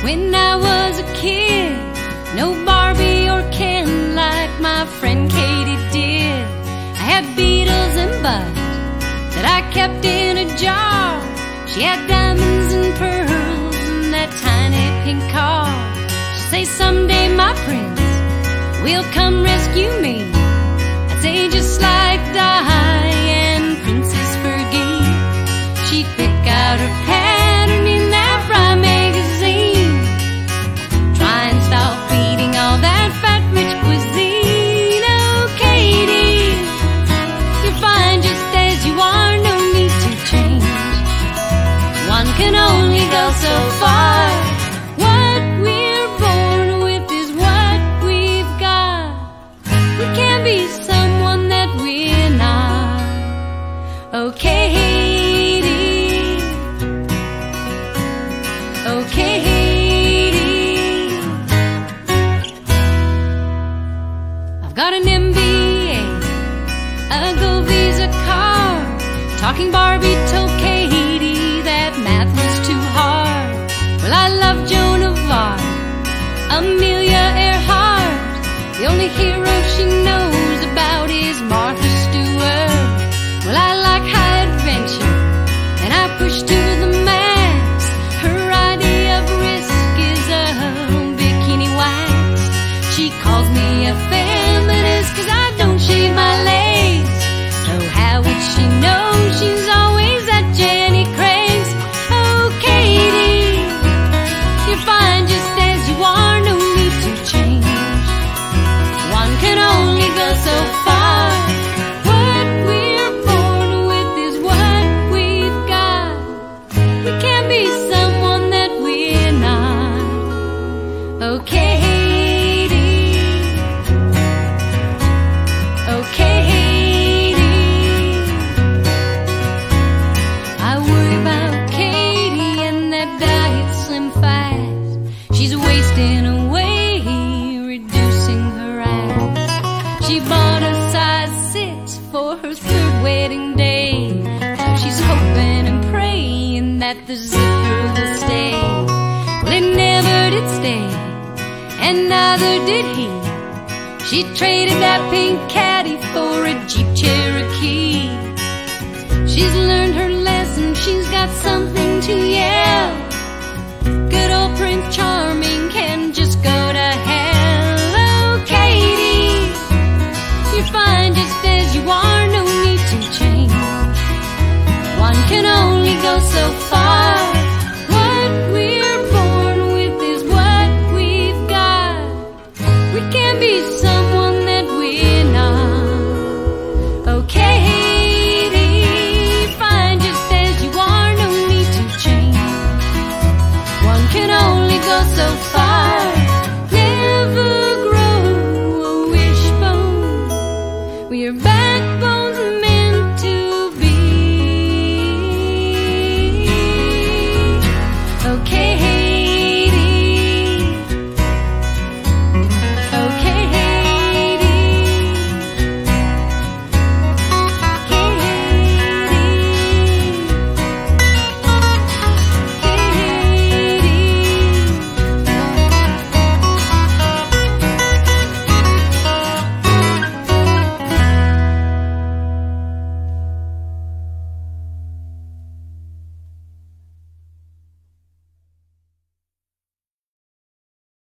When I was a kid, no Barbie or Ken like my friend Katie did. I had Beatles and Buzz that I kept in a jar. She had diamonds and pearls and that tiny pink car. She'd say, someday my prince will come rescue me. I'd say, just like Diane, Princess Fergie. She'd pick out her pattern in that bright magazine, try and stop eating all that fat, rich cuisine. Oh, Katie, you're fine just as you are, no need to change. One can only go so far. What we're born with is what we've got. We can't be someone that we're not. Oh, Katie, oh, Katie, I've got an MBA, a gold Visa card. Talking Barbie told Katie that math was too hard. Well, I love Joan of Arc, Amelia Earhart. The only hero she knows about is Martha Stewart. Well, I like high adventure, and I push to the max. Her idea of risk is a bikini wax. She calls me a feminist 'cause I don't shave my legs. So how would she know she's always at Jenny Craig's? Oh, Katie, you're fine just as you are, no need to change. One can only go so far. What we're born with is what we've got. We can't be someone that we're not. Oh, Katie, oh, Katie, I worry about Katie and that diet Slim Fast. She's wasting away, reducing her ass. She bought a size 6 for her 3rd wedding day. Now she's hoping and praying that the zipper will stay. Well, it never did stay, and neither did he. She traded that pink caddy for a Jeep Cherokee. She's learned her lesson, she's got something to yell. Good old Prince Charming can just go to hell. Oh, Katie, you're fine just as you are, no need to change. One can only go so far.